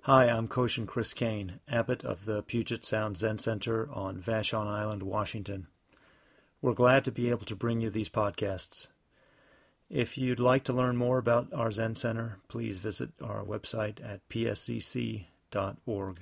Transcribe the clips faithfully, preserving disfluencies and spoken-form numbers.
Hi, I'm Koshin Chris Kane, abbot of the Puget Sound Zen Center on Vashon Island, Washington. We're glad to be able to bring you these podcasts. If you'd like to learn more about our Zen Center, please visit our website at p s c c dot org.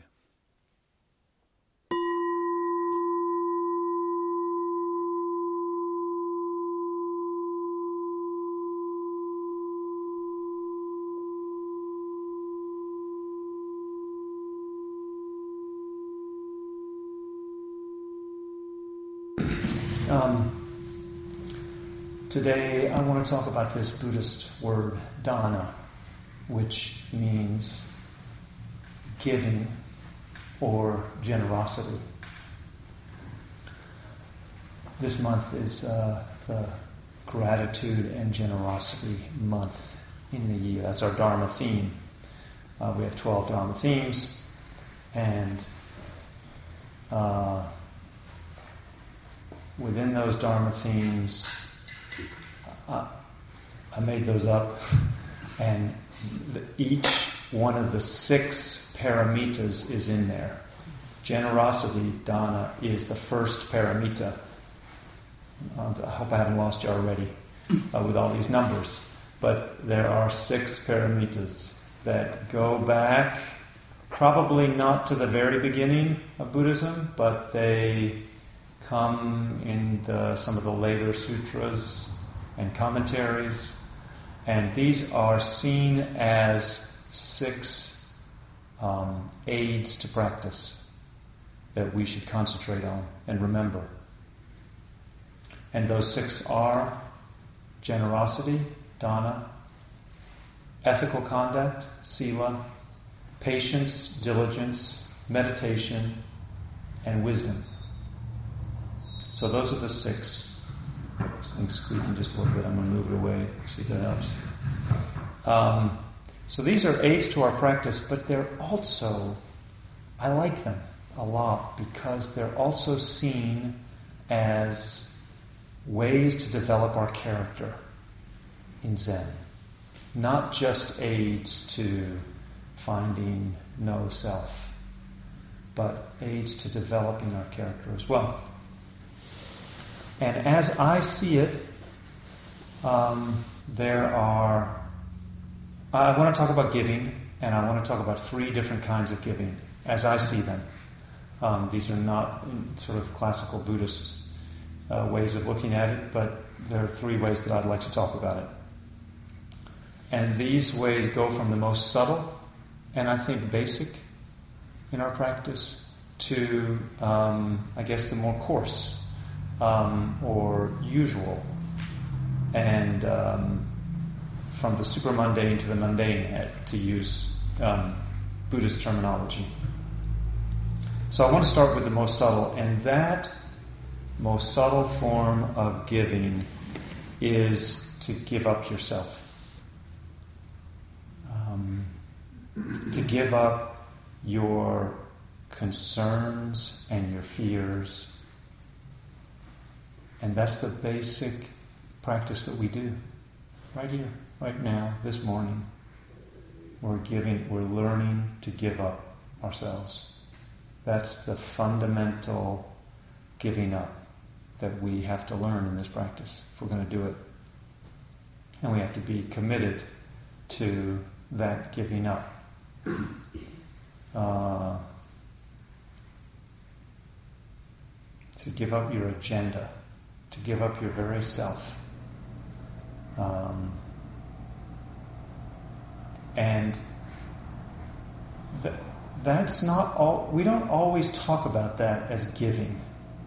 Um, today I want to talk about this Buddhist word, dana, which means giving or generosity. This month is uh, the Gratitude and Generosity Month in the year. That's our Dharma theme. Uh, we have twelve Dharma themes, and uh, within those Dharma themes, uh, I made those up, and the, each one of the six paramitas is in there. Generosity, dana, is the first paramita. Uh, I hope I haven't lost you already uh, with all these numbers. But there are six paramitas that go back, probably not to the very beginning of Buddhism, but they come in the, some of the later sutras and commentaries, and these are seen as six um, aids to practice that we should concentrate on and remember. And those six are generosity, dana, ethical conduct, sila, patience, diligence, meditation, and wisdom. So those are the six. This thing's squeaking just a little bit. I'm going to move it away, see if that helps. Um, so these are aids to our practice, but they're also, I like them a lot because they're also seen as ways to develop our character in Zen. Not just aids to finding no self, but aids to developing our character as well. And as I see it, um, there are... I want to talk about giving, and I want to talk about three different kinds of giving, as I see them. Um, these are not sort of classical Buddhist uh, ways of looking at it, but there are three ways that I'd like to talk about it. And these ways go from the most subtle, and I think basic in our practice, to, um, I guess, the more coarse. Um, or usual, and um, from the super mundane to the mundane, to use um, Buddhist terminology. So I want to start with the most subtle, and that most subtle form of giving is to give up yourself. Um, to give up your concerns and your fears. And that's the basic practice that we do. Right here, right now, this morning. We're giving, we're learning to give up ourselves. That's the fundamental giving up that we have to learn in this practice if we're going to do it. And we have to be committed to that giving up. Uh, to give up your agenda. To give up your very self. Um, and th- that's not all, we don't always talk about that as giving.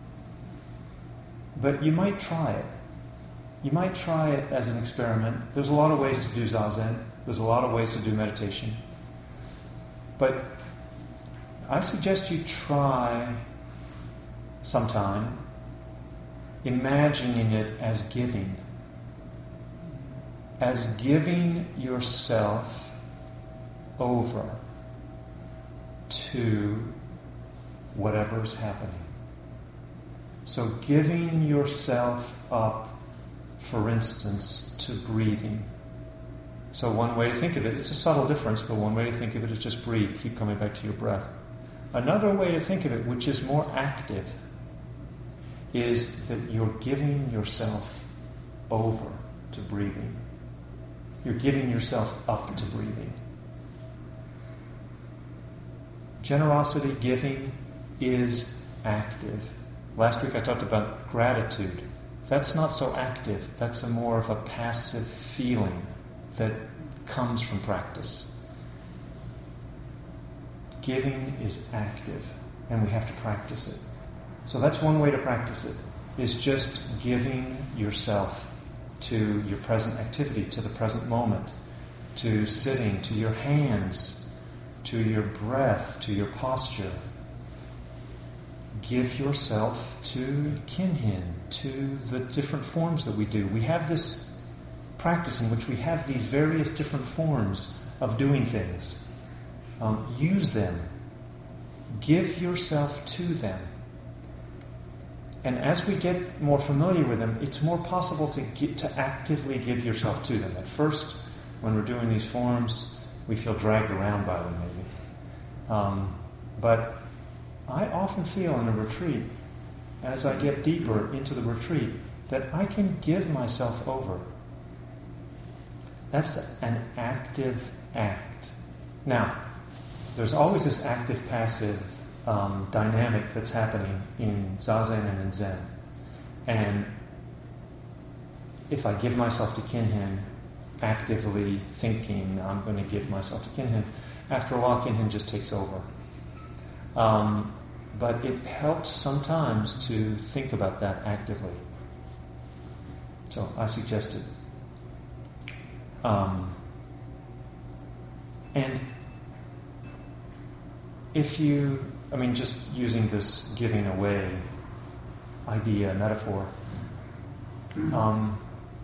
But you might try it. You might try it as an experiment. There's a lot of ways to do Zazen. There's a lot of ways to do meditation. But I suggest you try sometime imagining it as giving. As giving yourself over to whatever's happening. So giving yourself up, for instance, to breathing. So one way to think of it, it's a subtle difference, but one way to think of it is just breathe, keep coming back to your breath. Another way to think of it, which is more active, is that you're giving yourself over to breathing. You're giving yourself up to breathing. Generosity, giving, is active. Last week I talked about gratitude. That's not so active. That's a more of a passive feeling that comes from practice. Giving is active, and we have to practice it. So that's one way to practice it, is just giving yourself to your present activity, to the present moment, to sitting, to your hands, to your breath, to your posture. Give yourself to Kinhin, to the different forms that we do. We have this practice in which we have these various different forms of doing things. Um, use them. Give yourself to them. And as we get more familiar with them, it's more possible to get, to actively give yourself to them. At first, when we're doing these forms, we feel dragged around by them, maybe. Um, but I often feel in a retreat, as I get deeper into the retreat, that I can give myself over. That's an active act. Now, there's always this active-passive um, dynamic that's happening in Zazen and in Zen. And if I give myself to Kinhin, actively thinking I'm going to give myself to Kinhin, after a while Kinhin just takes over. Um, but it helps sometimes to think about that actively. So I suggest it. Um, and if you, I mean, just using this giving away idea, metaphor, um,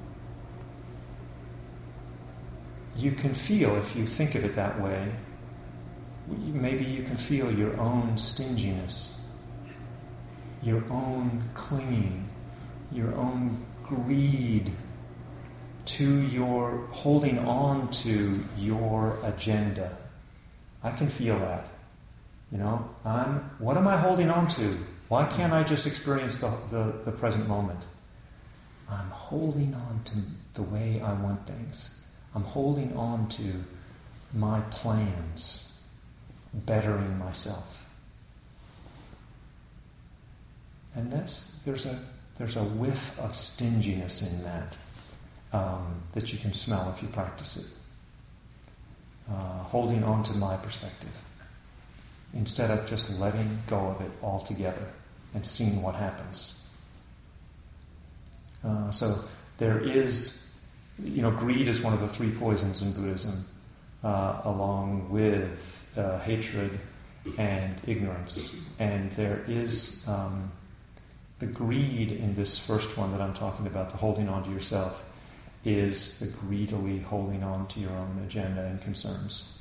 you can feel, if you think of it that way, maybe you can feel your own stinginess, your own clinging, your own greed to your holding on to your agenda. I can feel that. You know, I'm, what am I holding on to? Why can't I just experience the, the, the present moment? I'm holding on to the way I want things. I'm holding on to my plans, bettering myself. And that's there's a there's a whiff of stinginess in that um, that you can smell if you practice it. Uh, holding on to my perspective, instead of just letting go of it altogether and seeing what happens. Uh, so there is, you know, greed is one of the three poisons in Buddhism, uh, along with uh, hatred and ignorance. And there is um, the greed in this first one that I'm talking about, the holding on to yourself, is the greedily holding on to your own agenda and concerns.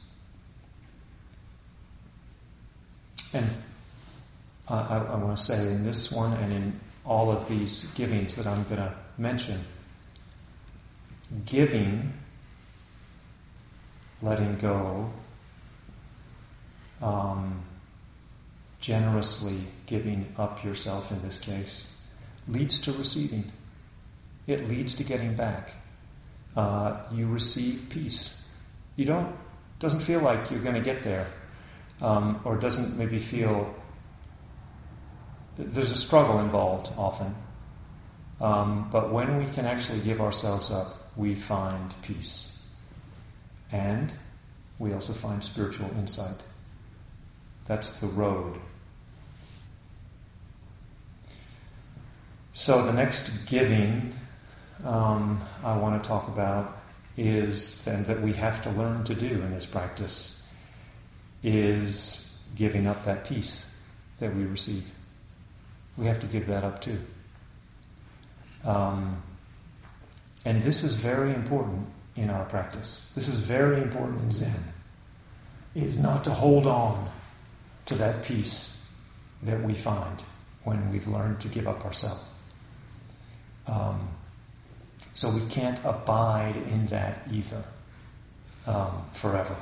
And I, I, I want to say in this one and in all of these givings that I'm going to mention, giving, letting go, um, generously giving up yourself in this case, leads to receiving. It leads to getting back. Uh, you receive peace. You don't, doesn't feel like you're going to get there. Um, or doesn't maybe feel, there's a struggle involved often. Um, but when we can actually give ourselves up, we find peace. And we also find spiritual insight. That's the road. So the next giving um, I want to talk about is then that we have to learn to do in this practice is giving up that peace that we receive. We have to give that up too. Um, and this is very important in our practice. This is very important in Zen. Is not to hold on to that peace that we find when we've learned to give up ourselves. Um, so we can't abide in that either. um, forever.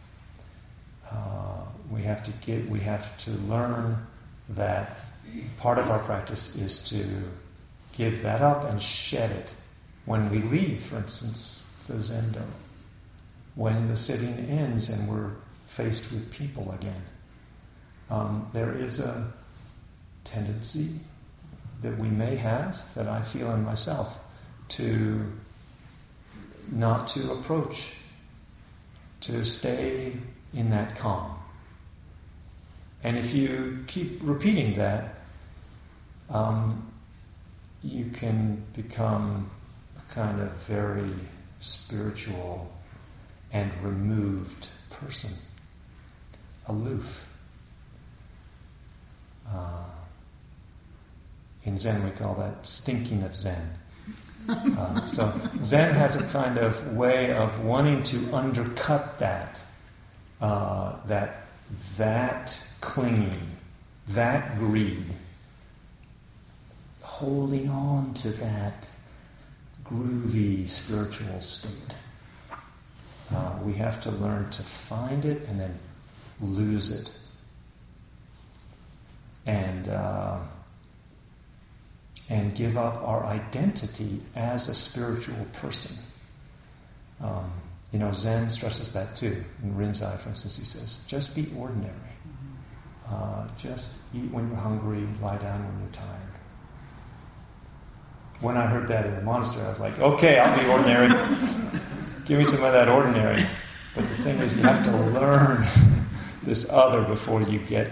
Uh, we have to get. We have to learn that part of our practice is to give that up and shed it when we leave. For instance, the Zendo. When the sitting ends and we're faced with people again, um, there is a tendency that we may have, that I feel in myself, to not to approach, to stay in that calm. And if you keep repeating that, um, you can become a kind of very spiritual and removed person, aloof. Uh, in Zen we call that stinking of Zen. Uh, so Zen has a kind of way of wanting to undercut that, uh, that, that clinging, that greed, holding on to that groovy spiritual state. Uh, we have to learn to find it and then lose it. And uh, and give up our identity as a spiritual person. Um, you know, Zen stresses that too. In Rinzai, for instance, he says, just be ordinary. Uh, just eat when you're hungry, lie down when you're tired. When I heard that in the monastery, I was like, okay, I'll be ordinary. Give me some of that ordinary. But the thing is, you have to learn this other before you get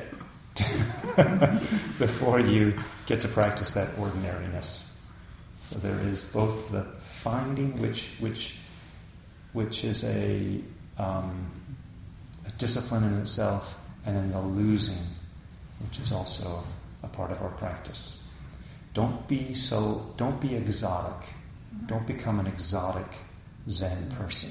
before you get to practice that ordinariness. So there is both the finding, which which which is a, um, a discipline in itself, and then the losing, which is also a part of our practice. Don't be so. Don't be exotic. Don't become an exotic Zen person.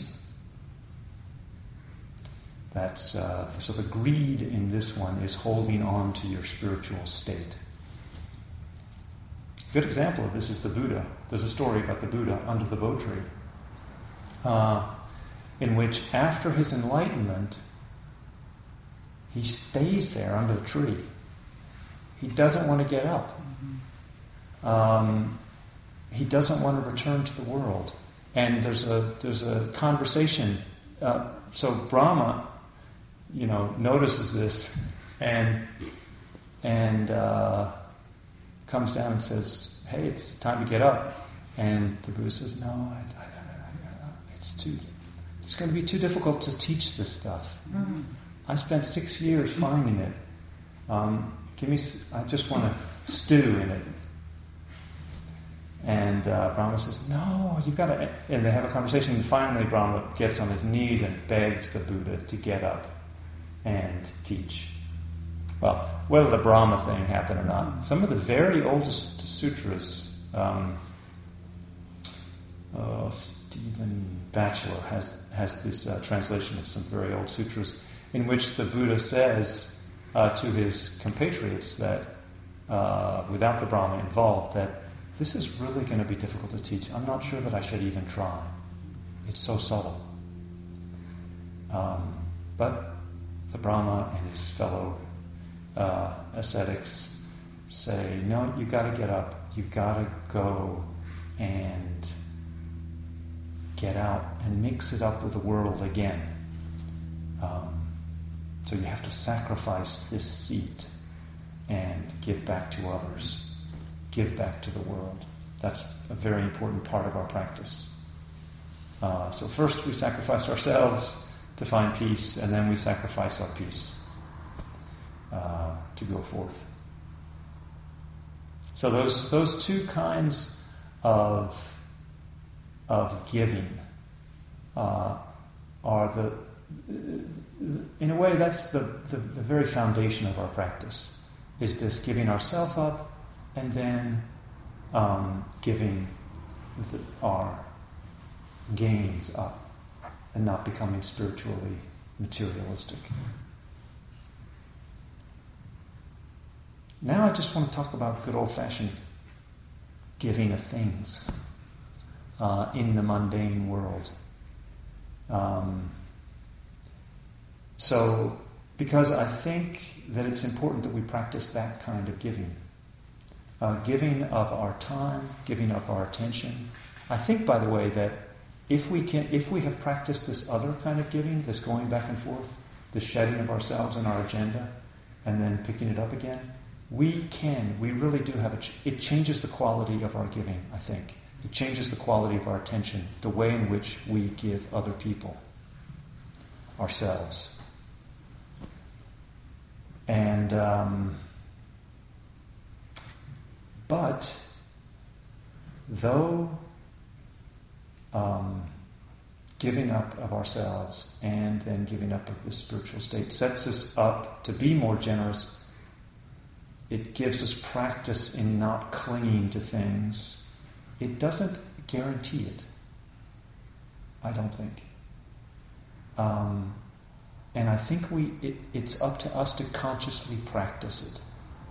That's uh, so the greed in this one is holding on to your spiritual state. A good example of this is the Buddha. There's a story about the Buddha under the Bo tree, uh, in which after his enlightenment, he stays there under the tree. He doesn't want to get up. Um, he doesn't want to return to the world. And there's a there's a conversation. Uh, so Brahma, you know, notices this and and uh, comes down and says, "Hey, it's time to get up." And the Buddha says, "No, I, I, I, I, it's too. It's going to be too difficult to teach this stuff. Mm-hmm. I spent six years finding it. Um, give me. I just want to stew in it." And uh, Brahma says, "No, you've got to." And they have a conversation. And finally, Brahma gets on his knees and begs the Buddha to get up and teach. Well, whether the Brahma thing happened or not, some of the very oldest sutras, um, uh, Stephen Batchelor has has this uh, translation of some very old sutras in which the Buddha says uh, to his compatriots that, uh, without the Brahma involved, that this is really going to be difficult to teach. I'm not sure that I should even try. It's so subtle. Um, but the Brahma and his fellow uh, ascetics say, no, you've got to get up. You've got to go and get out and mix it up with the world again. Um, so you have to sacrifice this seat and give back to others. Give back to the world. That's a very important part of our practice. Uh, so first we sacrifice ourselves to find peace, and then we sacrifice our peace uh, to go forth. So those those two kinds of of giving uh, are the, in a way, that's the, the the very foundation of our practice. Is this giving ourselves up, and then um, giving the, our gains up, and not becoming spiritually materialistic. Now I just want to talk about good old-fashioned giving of things uh, in the mundane world. Um, so, because I think that it's important that we practice that kind of giving. Uh, giving of our time, giving of our attention. I think, by the way, that if we can, if we have practiced this other kind of giving, this going back and forth, the shedding of ourselves and our agenda, and then picking it up again, we can, we really do have a, ch- it changes the quality of our giving, I think. It changes the quality of our attention, the way in which we give other people, ourselves. And, um, but, though um, giving up of ourselves and then giving up of the spiritual state sets us up to be more generous, it gives us practice in not clinging to things. It doesn't guarantee it, I don't think. Um, and I think we it, it's up to us to consciously practice it.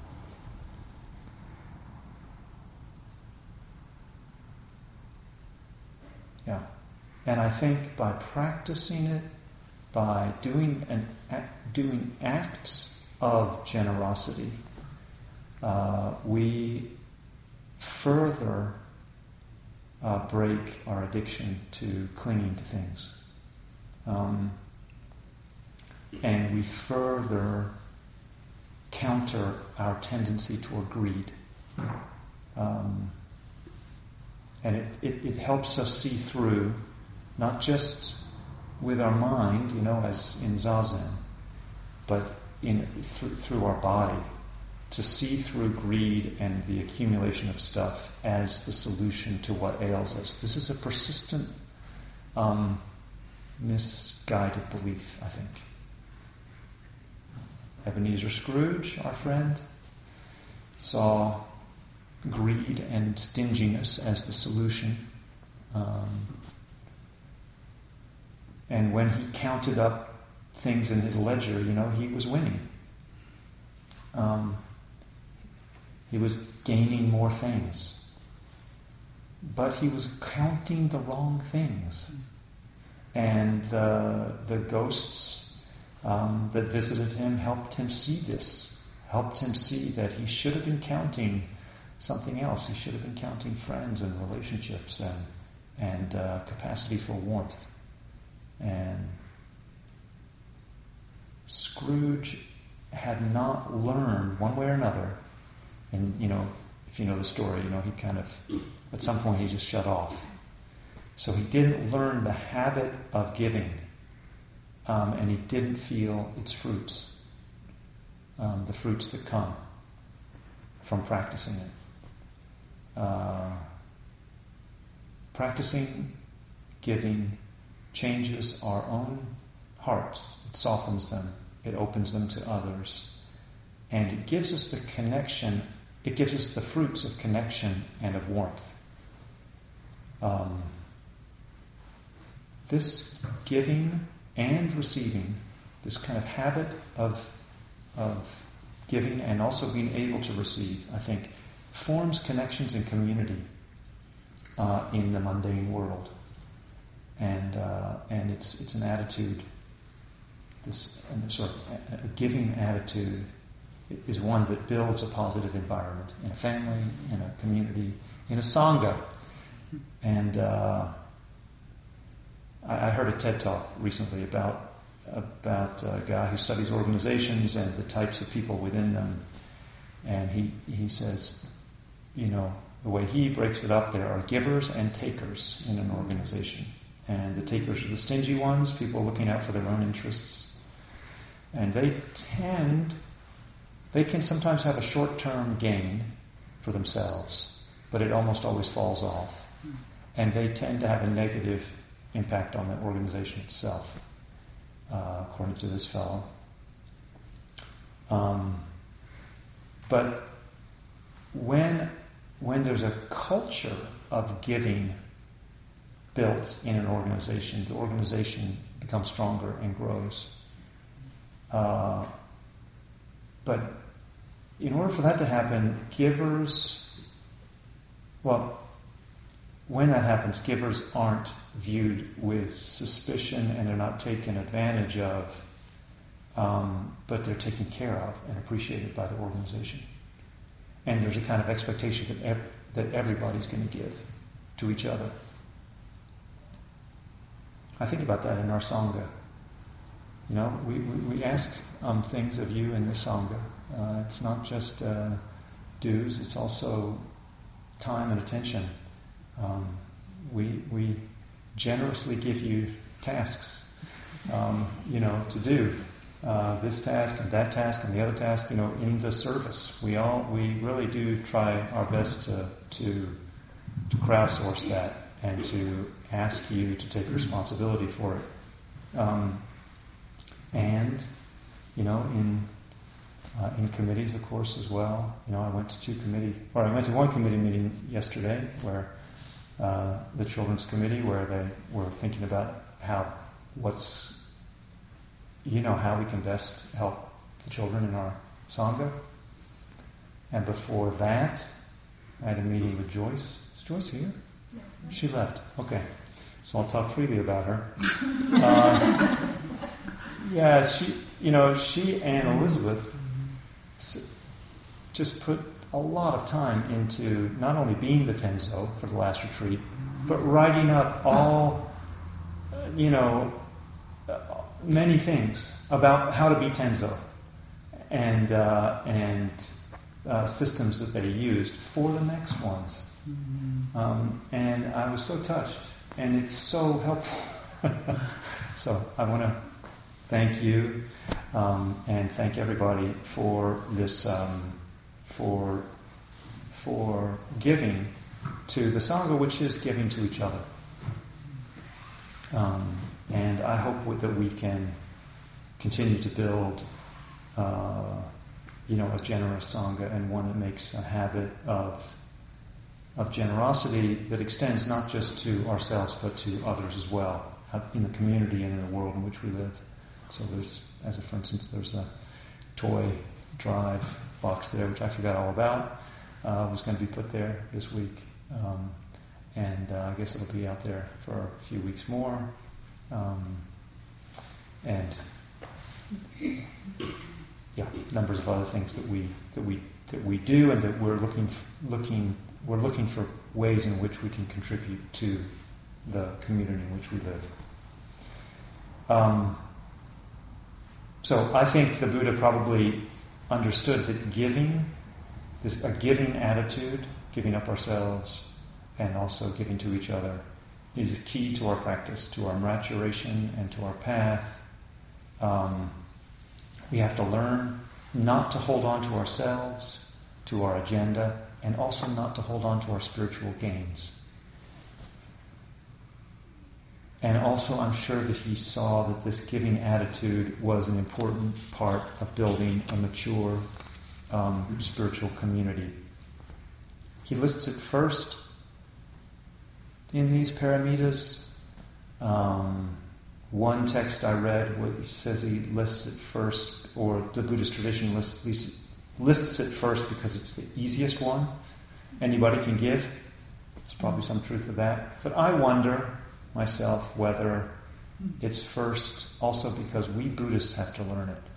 Yeah. And I think by practicing it, by doing an, doing acts of generosity, uh, we further uh, break our addiction to clinging to things. Um, and we further counter our tendency toward greed. Um, and it, it, it helps us see through, not just with our mind, you know, as in Zazen, but in th- through our body, to see through greed and the accumulation of stuff as the solution to what ails us. This is a persistent, um, misguided belief, I think. Ebenezer Scrooge, our friend, saw greed and stinginess as the solution. Um, and when he counted up things in his ledger, you know, he was winning. Um, he was gaining more things. But he was counting the wrong things. And the, the ghosts um, that visited him helped him see this, helped him see that he should have been counting something else. He should have been counting friends and relationships and, and uh, capacity for warmth. And Scrooge had not learned one way or another, and you know, if you know the story, you know, he kind of, at some point he just shut off. So he didn't learn the habit of giving, um, and he didn't feel its fruits, um, the fruits that come from practicing it. Uh, practicing giving changes our own hearts. It softens them. It opens them to others. And it gives us the connection, it gives us the fruits of connection and of warmth. Um, this giving and receiving, this kind of habit of, of giving and also being able to receive, I think, forms connections and community uh, in the mundane world. And uh, and it's it's an attitude, this a sort of a, a giving attitude is one that builds a positive environment in a family, in a community, in a sangha. And uh, I, I heard a TED talk recently about about a guy who studies organizations and the types of people within them. And he he says, you know, the way he breaks it up, there are givers and takers in an organization. And the takers are the stingy ones, people looking out for their own interests. And they tend, they can sometimes have a short-term gain for themselves, but it almost always falls off. And they tend to have a negative impact on the organization itself, uh, according to this fellow. Um, but when when there's a culture of giving built in an organization, the organization becomes stronger and grows. Uh, but in order for that to happen, givers, well, when that happens, givers aren't viewed with suspicion and they're not taken advantage of um, but they're taken care of and appreciated by the organization. And there's a kind of expectation that ev- that everybody's going to give to each other. I think about that in our Sangha. You know, we, we, we ask um, things of you in the Sangha. Uh, it's not just uh, dues, it's also time and attention. Um, we, we generously give you tasks, um, you know, to do. Uh, this task and that task and the other task, you know, in the service. We all, we really do try our best to, to, to crowdsource that and to ask you to take responsibility for it. Um, and, you know, in uh, in committees, of course, as well. You know, I went to two committee, or I went to one committee meeting yesterday where uh, the Children's Committee, where they were thinking about how, what's, you know, how we can best help the children in our Sangha. And before that, I had a meeting with Joyce. Is Joyce here? Yeah. She left. Okay. So I'll talk freely about her. uh, yeah, she, you know, she and Elizabeth just put a lot of time into not only being the Tenzo for the last retreat, but writing up all, you know, many things about how to be Tenzo and uh, and uh, systems that they used for the next ones. Um, and I was so touched, and it's so helpful. So I want to thank you um, and thank everybody for this, um, for for giving to the Sangha, which is giving to each other. Um, and I hope that we can continue to build, uh, you know, a generous Sangha, and one that makes a habit of of generosity that extends not just to ourselves but to others as well, in the community and in the world in which we live. So there's, as a for instance, there's a toy drive box there, which I forgot all about. Uh, was going to be put there this week, um, and uh, I guess it'll be out there for a few weeks more. Um, and yeah, numbers of other things that we that we that we do, and that we're looking looking we're looking for ways in which we can contribute to the community in which we live. Um, so I think the Buddha probably understood that giving, this a giving attitude, giving up ourselves, and also giving to each other, is key to our practice, to our maturation and to our path. Um, we have to learn not to hold on to ourselves, to our agenda, and also not to hold on to our spiritual gains. And also, I'm sure that he saw that this giving attitude was an important part of building a mature um, spiritual community. He lists it first in these paramitas. Um, one text I read which says he lists it first, or the Buddhist tradition lists, lists, lists it first because it's the easiest one. Anybody can give. There's probably some truth to that. But I wonder myself whether it's first also because we Buddhists have to learn it.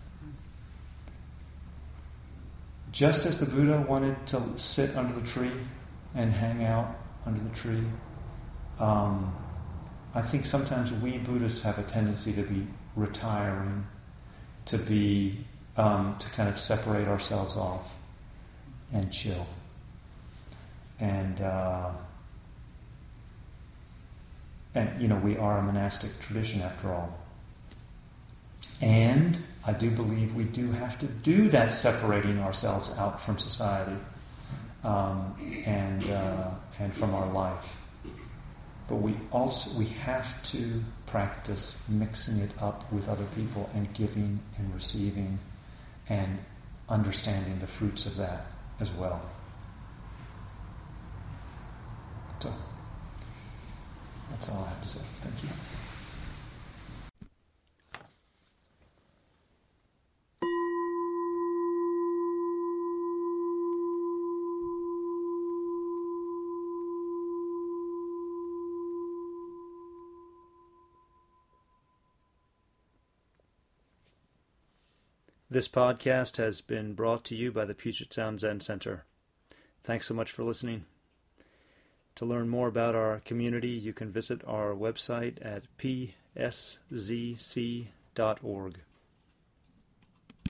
Just as the Buddha wanted to sit under the tree and hang out under the tree, um, I think sometimes we Buddhists have a tendency to be retiring, to be um, to kind of separate ourselves off and chill. And uh, and you know, we are a monastic tradition after all. And I do believe we do have to do that separating ourselves out from society um, and uh, and from our life. But we also we have to practice mixing it up with other people and giving and receiving and understanding the fruits of that as well. So that's all I have to say. Thank you. This podcast has been brought to you by the Puget Sound Zen Center. Thanks so much for listening. To learn more about our community, you can visit our website at p s z c dot org.